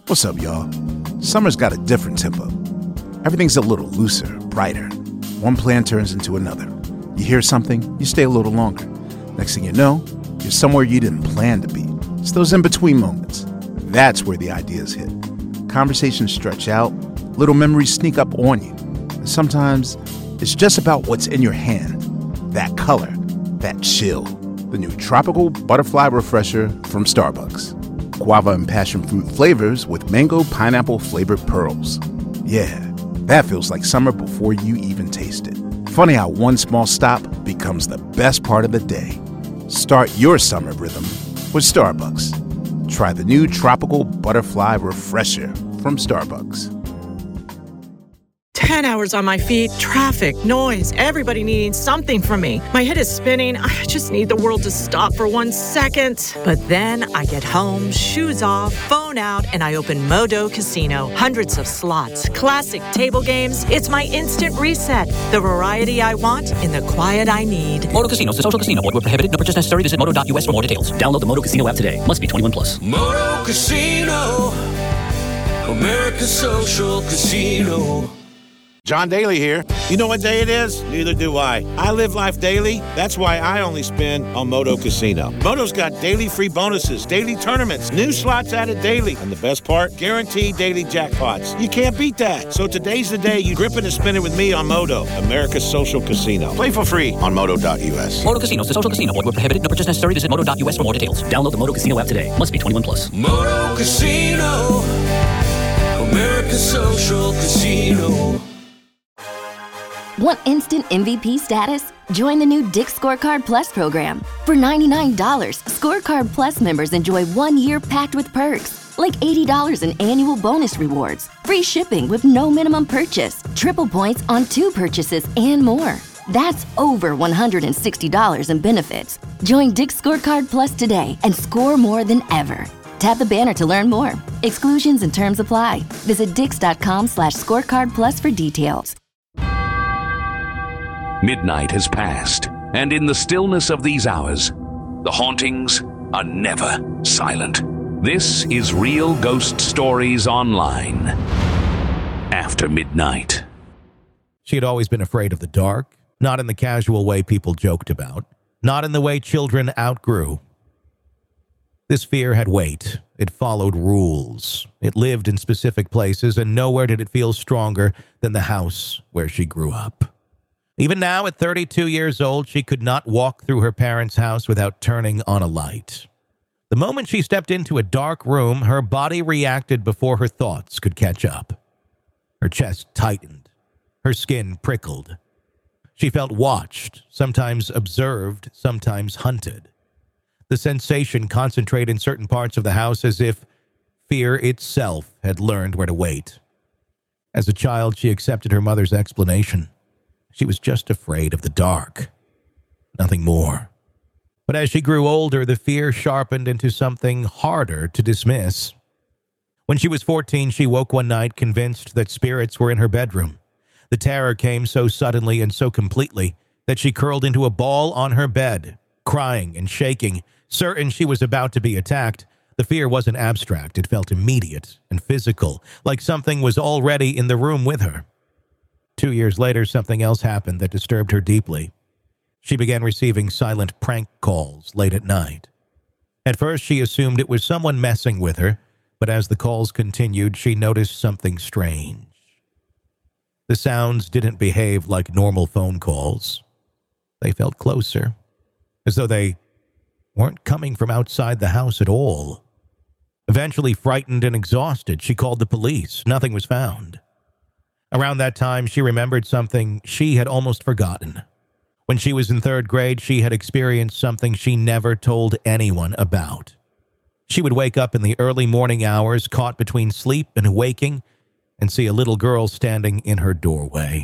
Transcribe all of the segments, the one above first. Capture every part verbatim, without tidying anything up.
What's up, y'all? Summer's got a different tempo. Everything's a little looser, brighter. One plan turns into another. You hear something, you stay a little longer. Next thing you know, you're somewhere you didn't plan to be. It's those in-between moments. That's where the ideas hit. Conversations stretch out, little memories sneak up on you. And sometimes it's just about what's in your hand. That color, that chill. The new Tropical Butterfly Refresher from Starbucks. Guava and passion fruit flavors with mango pineapple flavored pearls. Yeah, that feels like summer before you even taste it. Funny how one small stop becomes the best part of the day. Start your summer rhythm with Starbucks. Try the new Tropical Butterfly Refresher from Starbucks. ten hours on my feet, traffic, noise, everybody needing something from me. My head is spinning. I just need the world to stop for one second. But then I get home, shoes off, phone out, and I open Modo Casino. Hundreds of slots, classic table games. It's my instant reset. The variety I want in the quiet I need. Modo Casino is a social casino. Void where prohibited. No purchase necessary. Visit modo dot u s for more details. Download the Modo Casino app today. Must be twenty-one plus. Modo Casino, America's social casino. John Daly here. You know what day it is? Neither do I. I live life daily. That's why I only spin on Modo Casino. Modo's got daily free bonuses, daily tournaments, new slots added daily, and the best part, guaranteed daily jackpots. You can't beat that. So today's the day you grip it and spin it with me on Modo, America's social casino. Play for free on modo dot u s. Modo Casino is a social casino. Void where prohibited. No purchase necessary. Visit modo dot u s for more details. Download the Modo Casino app today. Must be twenty-one plus. Modo Casino, America's social casino. Want instant M V P status? Join the new Dick's Scorecard Plus program. For ninety-nine dollars, Scorecard Plus members enjoy one year packed with perks, like eighty dollars in annual bonus rewards, free shipping with no minimum purchase, triple points on two purchases, and more. That's over one hundred sixty dollars in benefits. Join Dick's Scorecard Plus today and score more than ever. Tap the banner to learn more. Exclusions and terms apply. Visit dix.com slash scorecard plus for details. Midnight has passed, and in the stillness of these hours, the hauntings are never silent. This is Real Ghost Stories Online. After midnight. She had always been afraid of the dark, not in the casual way people joked about, not in the way children outgrew. This fear had weight. It followed rules. It lived in specific places, and nowhere did it feel stronger than the house where she grew up. Even now, at thirty-two years old, she could not walk through her parents' house without turning on a light. The moment she stepped into a dark room, her body reacted before her thoughts could catch up. Her chest tightened. Her skin prickled. She felt watched, sometimes observed, sometimes hunted. The sensation concentrated in certain parts of the house as if fear itself had learned where to wait. As a child, she accepted her mother's explanation. She was just afraid of the dark. Nothing more. But as she grew older, the fear sharpened into something harder to dismiss. When she was fourteen, she woke one night convinced that spirits were in her bedroom. The terror came so suddenly and so completely that she curled into a ball on her bed, crying and shaking, certain she was about to be attacked. The fear wasn't abstract. It felt immediate and physical, like something was already in the room with her. Two years later, something else happened that disturbed her deeply. She began receiving silent prank calls late at night. At first, she assumed it was someone messing with her, but as the calls continued, she noticed something strange. The sounds didn't behave like normal phone calls. They felt closer, as though they weren't coming from outside the house at all. Eventually, frightened and exhausted, she called the police. Nothing was found. Around that time, she remembered something she had almost forgotten. When she was in third grade, she had experienced something she never told anyone about. She would wake up in the early morning hours, caught between sleep and waking, and see a little girl standing in her doorway.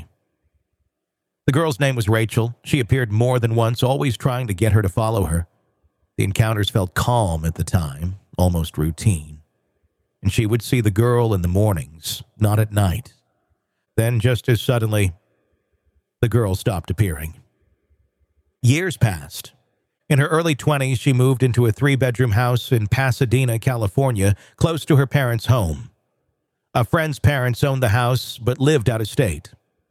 The girl's name was Rachel. She appeared more than once, always trying to get her to follow her. The encounters felt calm at the time, almost routine. And she would see the girl in the mornings, not at night. Then, just as suddenly, the girl stopped appearing. Years passed. In her early twenties, she moved into a three-bedroom house in Pasadena, California, close to her parents' home. A friend's parents owned the house but lived out of state.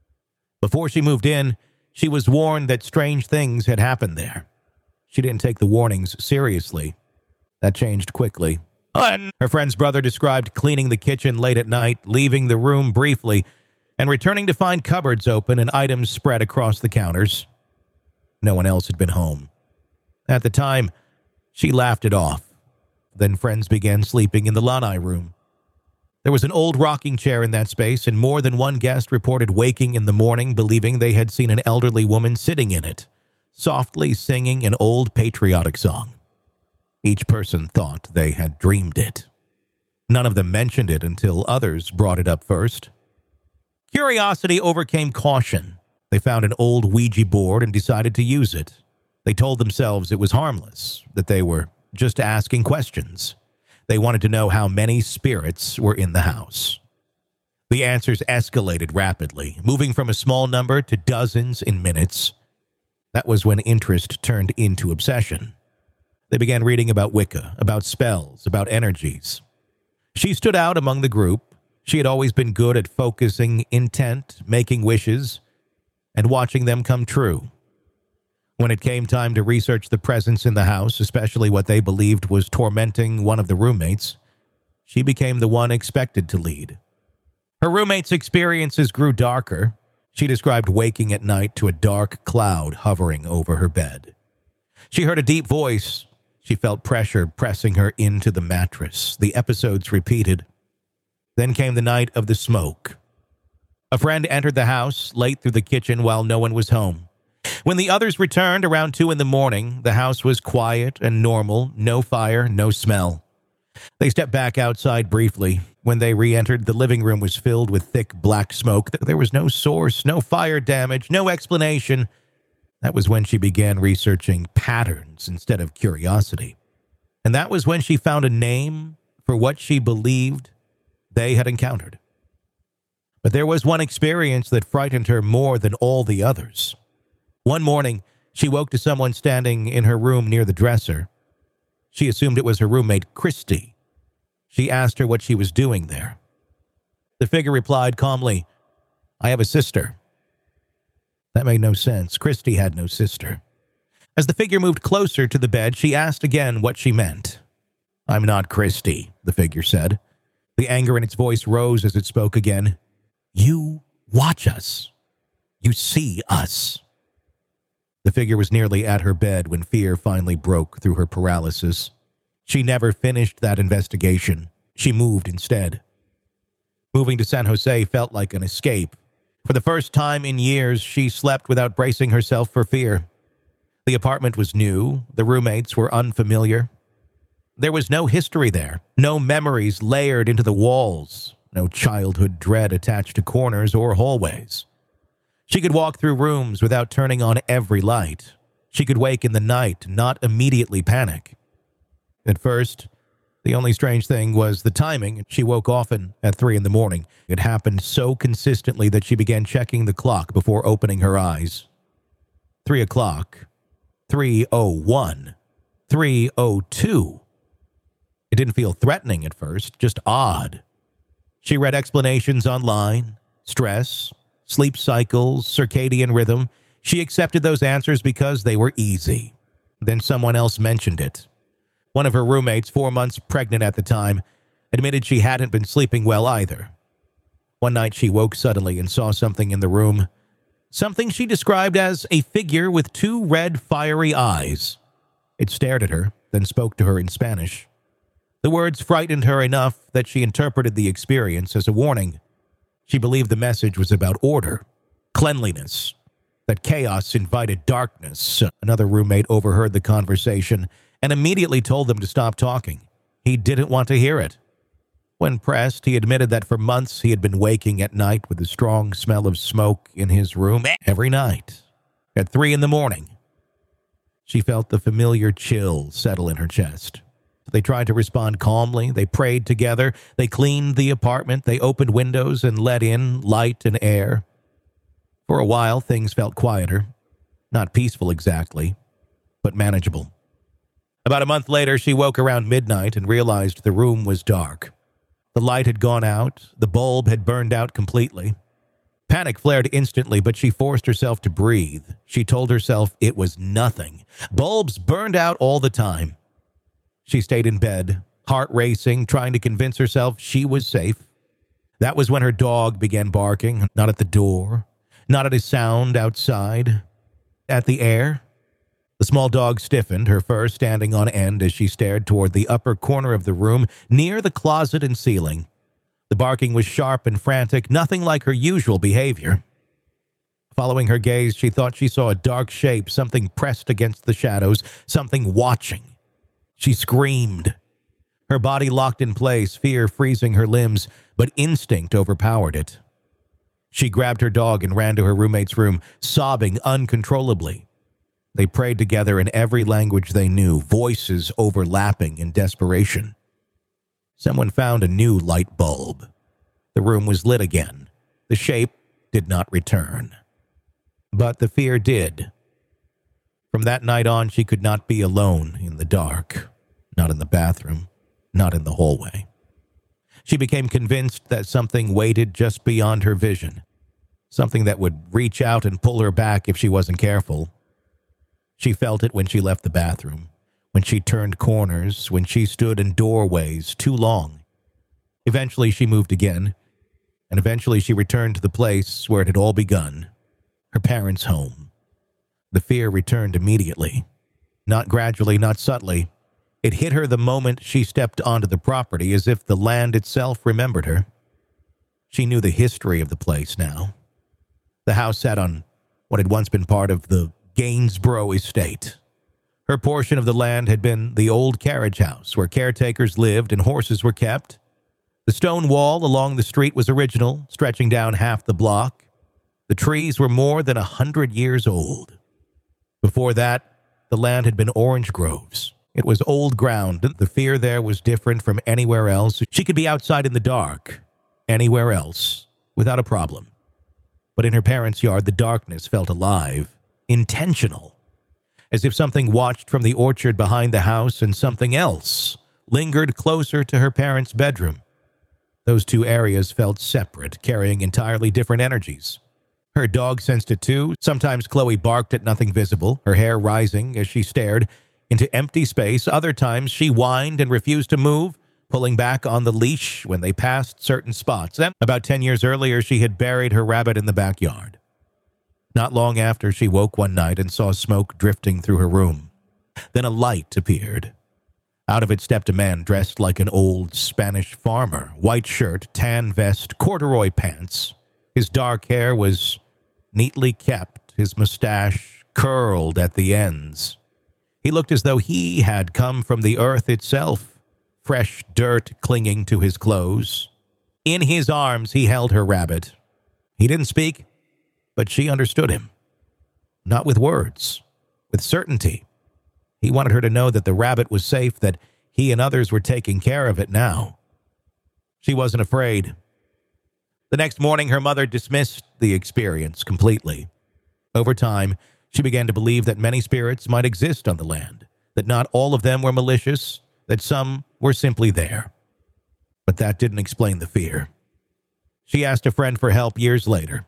Before she moved in, she was warned that strange things had happened there. She didn't take the warnings seriously. That changed quickly. Her friend's brother described cleaning the kitchen late at night, leaving the room briefly, and returning to find cupboards open and items spread across the counters. No one else had been home. At the time, she laughed it off. Then friends began sleeping in the lanai room. There was an old rocking chair in that space, and more than one guest reported waking in the morning believing they had seen an elderly woman sitting in it, softly singing an old patriotic song. Each person thought they had dreamed it. None of them mentioned it until others brought it up first. Curiosity overcame caution. They found an old Ouija board and decided to use it. They told themselves it was harmless, that they were just asking questions. They wanted to know how many spirits were in the house. The answers escalated rapidly, moving from a small number to dozens in minutes. That was when interest turned into obsession. They began reading about Wicca, about spells, about energies. She stood out among the group. She had always been good at focusing intent, making wishes, and watching them come true. When it came time to research the presence in the house, especially what they believed was tormenting one of the roommates, she became the one expected to lead. Her roommate's experiences grew darker. She described waking at night to a dark cloud hovering over her bed. She heard a deep voice. She felt pressure pressing her into the mattress. The episodes repeated. Then came the night of the smoke. A friend entered the house late through the kitchen while no one was home. When the others returned around two in the morning, the house was quiet and normal, no fire, no smell. They stepped back outside briefly. When they re-entered, the living room was filled with thick black smoke. There was no source, no fire damage, no explanation. That was when she began researching patterns instead of curiosity. And that was when she found a name for what she believed they had encountered. But there was one experience that frightened her more than all the others. One morning, she woke to someone standing in her room near the dresser. She assumed it was her roommate, Christy. She asked her what she was doing there. The figure replied calmly, "I have a sister." That made no sense. Christy had no sister. As the figure moved closer to the bed, she asked again what she meant. "I'm not Christy," the figure said. The anger in its voice rose as it spoke again. "You watch us. You see us." The figure was nearly at her bed when fear finally broke through her paralysis. She never finished that investigation. She moved instead. Moving to San Jose felt like an escape. For the first time in years, she slept without bracing herself for fear. The apartment was new. The roommates were unfamiliar. There was no history there, no memories layered into the walls, no childhood dread attached to corners or hallways. She could walk through rooms without turning on every light. She could wake in the night, not immediately panic. At first, the only strange thing was the timing. She woke often at three in the morning. It happened so consistently that she began checking the clock before opening her eyes. Three o'clock. three oh one. three oh two. It didn't feel threatening at first, just odd. She read explanations online. Stress, sleep cycles, circadian rhythm. She accepted those answers because they were easy. Then someone else mentioned it. One of her roommates, four months pregnant at the time, admitted she hadn't been sleeping well either. One night she woke suddenly and saw something in the room. Something she described as a figure with two red, fiery eyes. It stared at her, then spoke to her in Spanish. The words frightened her enough that she interpreted the experience as a warning. She believed the message was about order, cleanliness, that chaos invited darkness. Another roommate overheard the conversation and immediately told them to stop talking. He didn't want to hear it. When pressed, he admitted that for months he had been waking at night with the strong smell of smoke in his room every night. At three in the morning, she felt the familiar chill settle in her chest. They tried to respond calmly. They prayed together. They cleaned the apartment. They opened windows and let in light and air. For a while, things felt quieter. Not peaceful exactly, but manageable. About a month later, she woke around midnight and realized the room was dark. The light had gone out. The bulb had burned out completely. Panic flared instantly, but she forced herself to breathe. She told herself it was nothing. Bulbs burned out all the time. She stayed in bed, heart racing, trying to convince herself she was safe. That was when her dog began barking, not at the door, not at a sound outside, at the air. The small dog stiffened, her fur standing on end as she stared toward the upper corner of the room, near the closet and ceiling. The barking was sharp and frantic, nothing like her usual behavior. Following her gaze, she thought she saw a dark shape, something pressed against the shadows, something watching. She screamed. Her body locked in place, fear freezing her limbs, but instinct overpowered it. She grabbed her dog and ran to her roommate's room, sobbing uncontrollably. They prayed together in every language they knew, voices overlapping in desperation. Someone found a new light bulb. The room was lit again. The shape did not return. But the fear did. From that night on, she could not be alone in the dark, not in the bathroom, not in the hallway. She became convinced that something waited just beyond her vision, something that would reach out and pull her back if she wasn't careful. She felt it when she left the bathroom, when she turned corners, when she stood in doorways too long. Eventually she moved again, and eventually she returned to the place where it had all begun, her parents' home. The fear returned immediately, not gradually, not subtly. It hit her the moment she stepped onto the property, as if the land itself remembered her. She knew the history of the place now. The house sat on what had once been part of the Gainsborough estate. Her portion of the land had been the old carriage house where caretakers lived and horses were kept. The stone wall along the street was original, stretching down half the block. The trees were more than a hundred years old. Before that, the land had been orange groves. It was old ground. The fear there was different from anywhere else. She could be outside in the dark, anywhere else, without a problem. But in her parents' yard, the darkness felt alive, intentional, as if something watched from the orchard behind the house and something else lingered closer to her parents' bedroom. Those two areas felt separate, carrying entirely different energies. Her dog sensed it too. Sometimes Chloe barked at nothing visible, her hair rising as she stared into empty space. Other times she whined and refused to move, pulling back on the leash when they passed certain spots. Then, about ten years earlier, she had buried her rabbit in the backyard. Not long after, she woke one night and saw smoke drifting through her room. Then a light appeared. Out of it stepped a man dressed like an old Spanish farmer, white shirt, tan vest, corduroy pants. His dark hair was neatly kept, his mustache curled at the ends. He looked as though he had come from the earth itself, fresh dirt clinging to his clothes. In his arms, he held her rabbit. He didn't speak, but she understood him. Not with words, with certainty. He wanted her to know that the rabbit was safe, that he and others were taking care of it now. She wasn't afraid. The next morning, her mother dismissed the experience completely. Over time, she began to believe that many spirits might exist on the land, that not all of them were malicious, that some were simply there. But that didn't explain the fear. She asked a friend for help years later.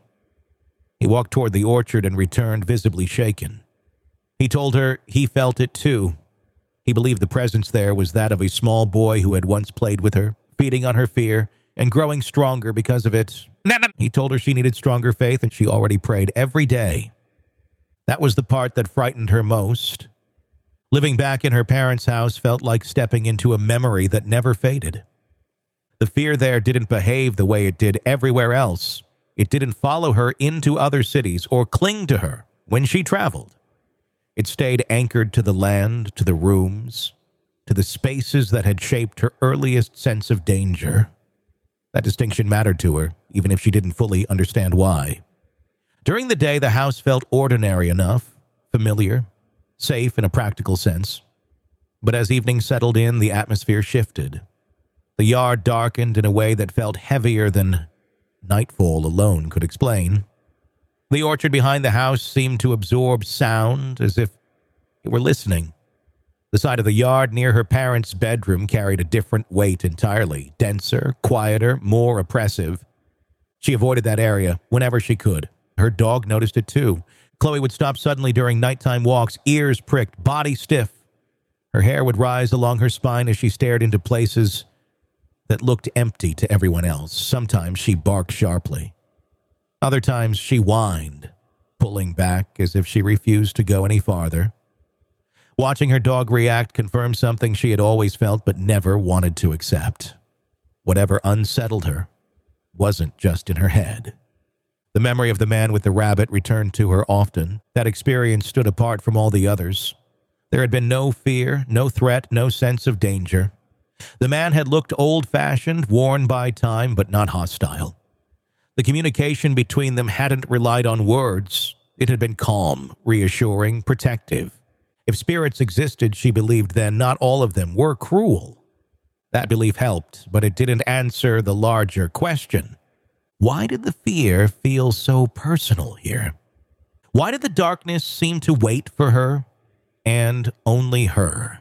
He walked toward the orchard and returned visibly shaken. He told her he felt it too. He believed the presence there was that of a small boy who had once played with her, feeding on her fear and growing stronger because of it. He told her she needed stronger faith, and she already prayed every day. That was the part that frightened her most. Living back in her parents' house felt like stepping into a memory that never faded. The fear there didn't behave the way it did everywhere else. It didn't follow her into other cities or cling to her when she traveled. It stayed anchored to the land, to the rooms, to the spaces that had shaped her earliest sense of danger. That distinction mattered to her, even if she didn't fully understand why. During the day, the house felt ordinary enough, familiar, safe in a practical sense. But as evening settled in, the atmosphere shifted. The yard darkened in a way that felt heavier than nightfall alone could explain. The orchard behind the house seemed to absorb sound as if it were listening. The side of the yard near her parents' bedroom carried a different weight entirely, denser, quieter, more oppressive. She avoided that area whenever she could. Her dog noticed it too. Chloe would stop suddenly during nighttime walks, ears pricked, body stiff. Her hair would rise along her spine as she stared into places that looked empty to everyone else. Sometimes she barked sharply. Other times she whined, pulling back as if she refused to go any farther. Watching her dog react confirmed something she had always felt but never wanted to accept. Whatever unsettled her wasn't just in her head. The memory of the man with the rabbit returned to her often. That experience stood apart from all the others. There had been no fear, no threat, no sense of danger. The man had looked old-fashioned, worn by time, but not hostile. The communication between them hadn't relied on words. It had been calm, reassuring, protective. If spirits existed, she believed then, not all of them were cruel. That belief helped, but it didn't answer the larger question. Why did the fear feel so personal here? Why did the darkness seem to wait for her, and only her?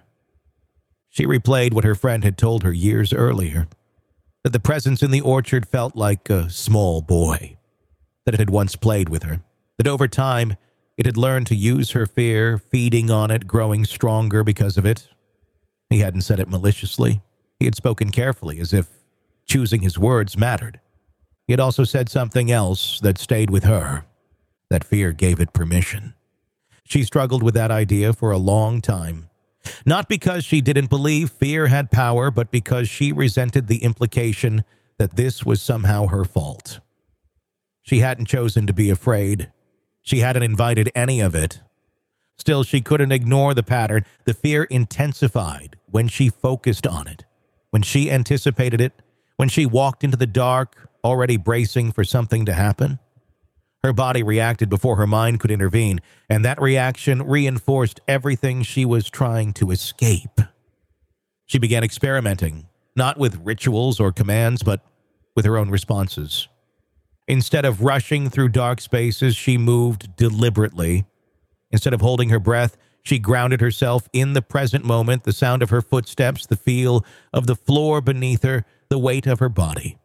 She replayed what her friend had told her years earlier, that the presence in the orchard felt like a small boy, that it had once played with her, that over time it had learned to use her fear, feeding on it, growing stronger because of it. He hadn't said it maliciously. He had spoken carefully, as if choosing his words mattered. He had also said something else that stayed with her. That fear gave it permission. She struggled with that idea for a long time. Not because she didn't believe fear had power, but because she resented the implication that this was somehow her fault. She hadn't chosen to be afraid. She hadn't invited any of it. Still, she couldn't ignore the pattern. The fear intensified when she focused on it, when she anticipated it, when she walked into the dark, already bracing for something to happen. Her body reacted before her mind could intervene, and that reaction reinforced everything she was trying to escape. She began experimenting, not with rituals or commands, but with her own responses. Instead of rushing through dark spaces, she moved deliberately. Instead of holding her breath, she grounded herself in the present moment, the sound of her footsteps, the feel of the floor beneath her, the weight of her body.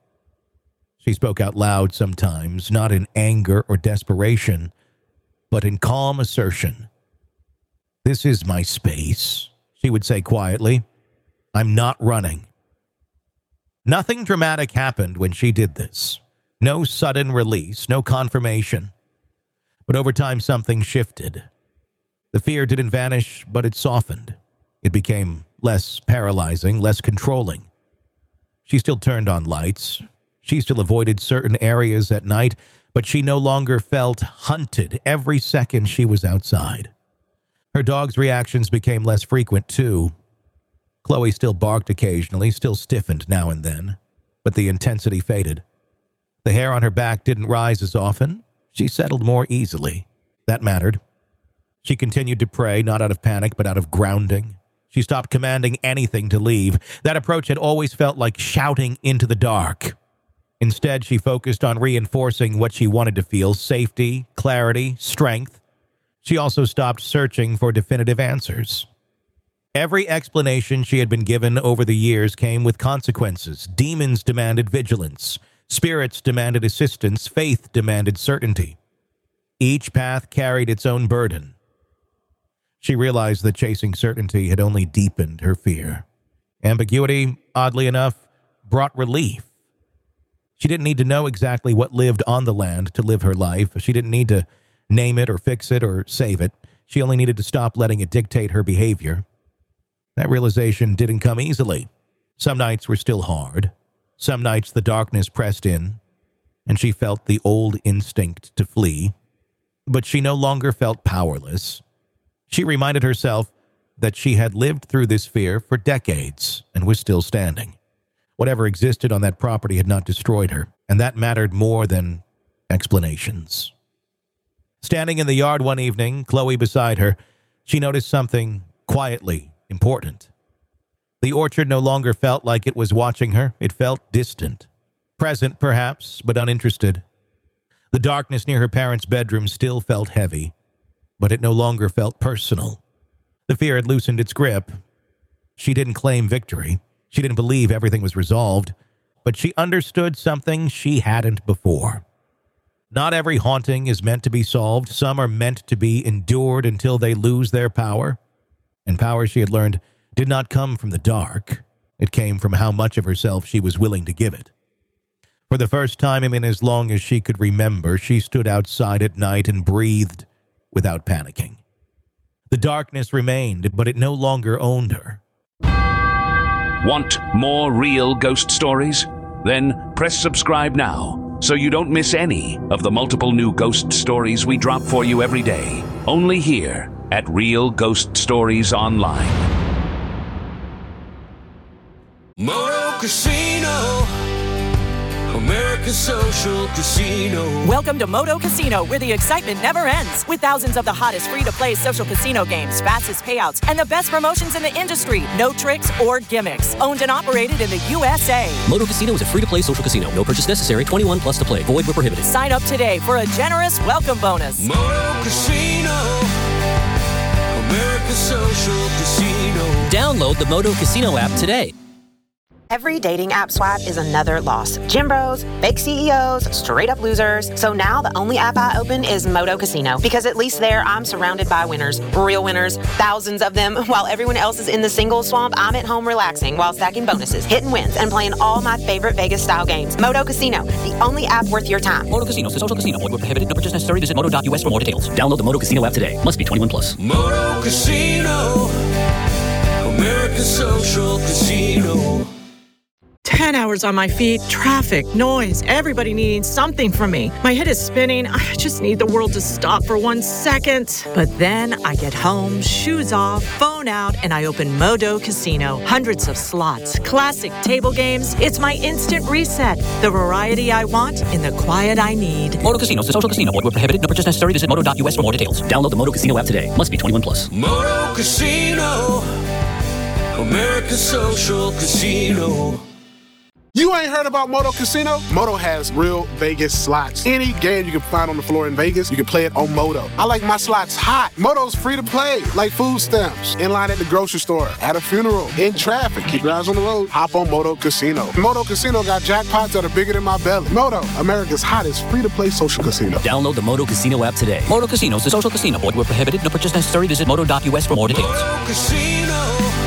She spoke out loud sometimes, not in anger or desperation, but in calm assertion. "This is my space," she would say quietly. "I'm not running." Nothing dramatic happened when she did this. No sudden release, no confirmation. But over time, something shifted. The fear didn't vanish, but it softened. It became less paralyzing, less controlling. She still turned on lights. She still avoided certain areas at night, but she no longer felt hunted every second she was outside. Her dog's reactions became less frequent, too. Chloe still barked occasionally, still stiffened now and then, but the intensity faded. The hair on her back didn't rise as often. She settled more easily. That mattered. She continued to pray, not out of panic, but out of grounding. She stopped commanding anything to leave. That approach had always felt like shouting into the dark. Instead, she focused on reinforcing what she wanted to feel: safety, clarity, strength. She also stopped searching for definitive answers. Every explanation she had been given over the years came with consequences. Demons demanded vigilance. Spirits demanded assistance. Faith demanded certainty. Each path carried its own burden. She realized that chasing certainty had only deepened her fear. Ambiguity, oddly enough, brought relief. She didn't need to know exactly what lived on the land to live her life. She didn't need to name it or fix it or save it. She only needed to stop letting it dictate her behavior. That realization didn't come easily. Some nights were still hard. Some nights the darkness pressed in, and she felt the old instinct to flee. But she no longer felt powerless. She reminded herself that she had lived through this fear for decades and was still standing. Whatever existed on that property had not destroyed her, and that mattered more than explanations. Standing in the yard one evening, Chloe beside her, she noticed something quietly important. The orchard no longer felt like it was watching her. It felt distant. Present, perhaps, but uninterested. The darkness near her parents' bedroom still felt heavy, but it no longer felt personal. The fear had loosened its grip. She didn't claim victory. She didn't believe everything was resolved, but she understood something she hadn't before. Not every haunting is meant to be solved. Some are meant to be endured until they lose their power. And power, she had learned, did not come from the dark. It came from how much of herself she was willing to give it. For the first time in as long as she could remember, she stood outside at night and breathed without panicking. The darkness remained, but it no longer owned her. Want more real ghost stories? Then press subscribe now so you don't miss any of the multiple new ghost stories we drop for you every day. Only here at Real Ghost Stories Online. Moto Casino, America's social casino. Welcome to Moto Casino, where the excitement never ends. With thousands of the hottest free-to-play social casino games, fastest payouts, and the best promotions in the industry. No tricks or gimmicks. Owned and operated in the U S A. Moto Casino is a free-to-play social casino. No purchase necessary. twenty-one plus to play. Void where prohibited. Sign up today for a generous welcome bonus. Moto Casino, America's social casino. Download the Moto Casino app today. Every dating app swipe is another loss. Gym bros, fake C E Os, straight up losers. So now the only app I open is Moto Casino, because at least there I'm surrounded by winners, real winners, thousands of them. While everyone else is in the single swamp, I'm at home relaxing while stacking bonuses, hitting wins, and playing all my favorite Vegas style games. Moto Casino, the only app worth your time. Moto Casino is a social casino. Void where prohibited. No purchase necessary. Visit moto dot U S for more details. Download the Moto Casino app today. Must be twenty-one plus. Moto Casino, America's social casino. Ten hours on my feet, traffic, noise, everybody needing something from me. My head is spinning. I just need the world to stop for one second. But then I get home, shoes off, phone out, and I open Moto Casino. Hundreds of slots, classic table games. It's my instant reset. The variety I want in the quiet I need. Moto Casino is a social casino. Void where prohibited. No purchase necessary. Visit moto dot U S for more details. Download the Moto Casino app today. Must be twenty-one plus. Moto Casino, America's social casino. You ain't heard about Moto Casino? Moto has real Vegas slots. Any game you can find on the floor in Vegas, you can play it on Moto. I like my slots hot. Moto's free to play, like food stamps. In line at the grocery store, at a funeral, in traffic. Keep your eyes on the road. Hop on Moto Casino. Moto Casino got jackpots that are bigger than my belly. Moto, America's hottest free-to-play social casino. Download the Moto Casino app today. Moto Casino is a social casino. Void where prohibited. No purchase necessary. Visit moto dot U S for more details. Moto Casino,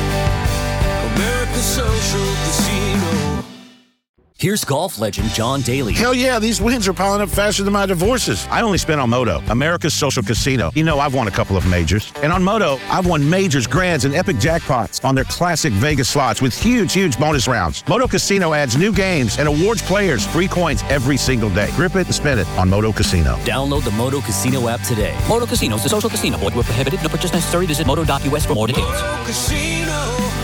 America's social casino. Here's golf legend John Daly. Hell yeah, these wins are piling up faster than my divorces. I only spent on Moto, America's social casino. You know, I've won a couple of majors. And on Moto, I've won majors, grands, and epic jackpots on their classic Vegas slots with huge, huge bonus rounds. Moto Casino adds new games and awards players free coins every single day. Grip it and spin it on Moto Casino. Download the Moto Casino app today. Moto Casino is a social casino. Void where prohibited. No purchase necessary. Visit moto dot U S for more details. Moto Casino,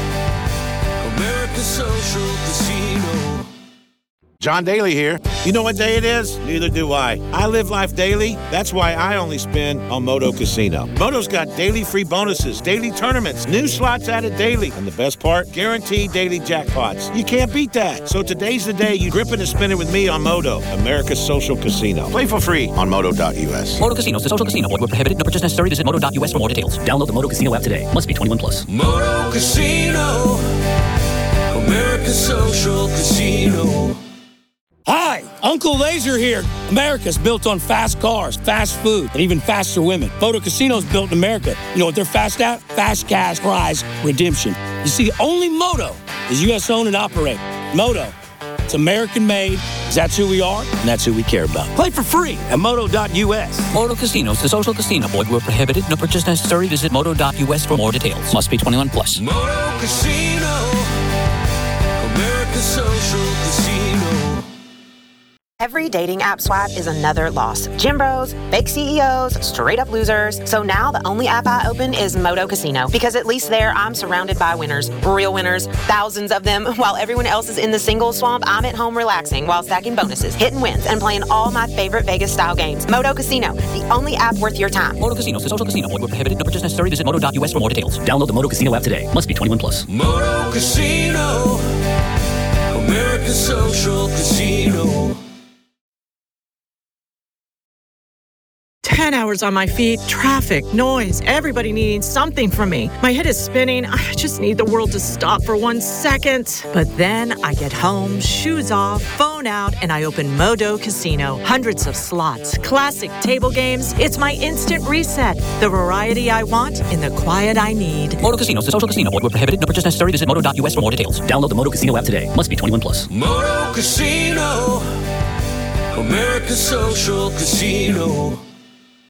America's social casino. John Daly here. You know what day it is? Neither do I. I live life daily. That's why I only spin on Moto Casino. Moto's got daily free bonuses, daily tournaments, new slots added daily, and the best part, guaranteed daily jackpots. You can't beat that. So today's the day you grip it and spin it with me on Moto, America's social casino. Play for free on moto dot U S. Moto Casino is a social casino. Void where prohibited. No purchase necessary. Visit moto dot U S for more details. Download the Moto Casino app today. Must be twenty-one plus. Moto Casino, America's social casino. Hi, Uncle Laser here. America's built on fast cars, fast food, and even faster women. Moto Casino's built in America. You know what they're fast at? Fast cash prize redemption. You see, the only Moto is U S owned and operated. Moto, it's American made, because that's who we are, and that's who we care about. Play for free at moto dot U S. Moto Casino is a social casino. Void where prohibited. No purchase necessary. Visit moto dot U S for more details. Must be twenty-one plus. Moto Casino, America's social casino. Every dating app swipe is another loss. Gym bros, fake C E Os, straight up losers. So now the only app I open is Moto Casino, because at least there I'm surrounded by winners, real winners, thousands of them. While everyone else is in the single swamp, I'm at home relaxing while stacking bonuses, hitting wins, and playing all my favorite Vegas style games. Moto Casino, the only app worth your time. Moto Casino is a social casino. Void where prohibited. No purchase necessary. Visit moto dot U S for more details. Download the Moto Casino app today. Must be twenty-one plus. Moto Casino, America's social casino. ten hours on my feet, traffic, noise, everybody needing something from me. My head is spinning. I just need the world to stop for one second. But then I get home, shoes off, phone out, and I open Modo Casino. Hundreds of slots, classic table games. It's my instant reset. The variety I want in the quiet I need. Modo Casino is a social casino. Void where prohibited. No purchase necessary. Visit moto dot u s for more details. Download the Modo Casino app today. Must be twenty-one plus. Moto Casino, American Social Casino.